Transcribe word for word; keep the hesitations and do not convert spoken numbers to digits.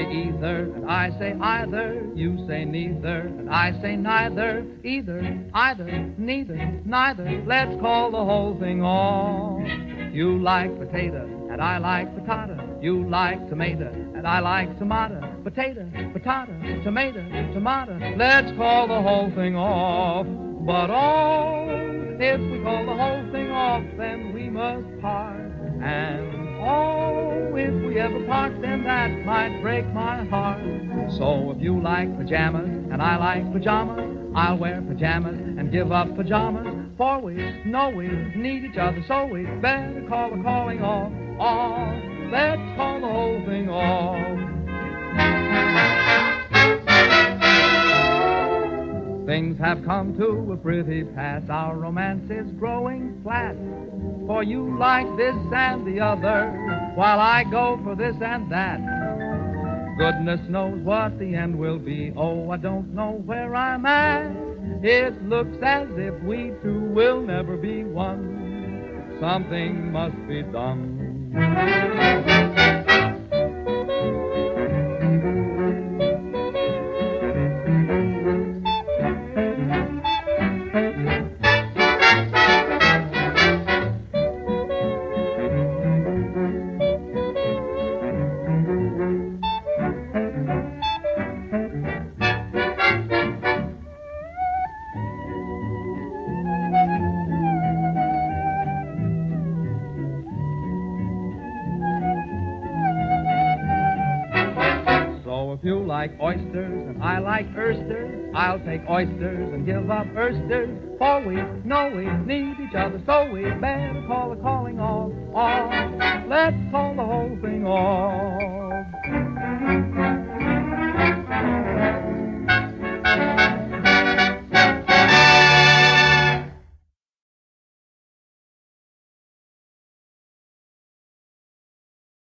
either, and I say either. You say neither, and I say neither. Either, either, neither, neither. Let's call the whole thing off. You like potato, and I like patata. You like tomato, and I like tomato. Potato, patata, tomato, tomato. Let's call the whole thing off. But oh, if we call the whole thing off, then we must part. And oh, if we ever part, then that might break my heart. So if you like pajamas, and I like pajamas, I'll wear pajamas and give up pajamas. For we know we need each other, so we better call the calling off, off. Let's call the whole thing off. Things have come to a pretty pass. Our romance is growing flat. For you like this and the other, while I go for this and that. Goodness knows what the end will be. Oh, I don't know where I'm at. It looks as if we two will never be one. Something must be done. If you like oysters and I like oysters, I'll take oysters and give up oysters. For we know we need each other, so we better call the calling off, off. Let's call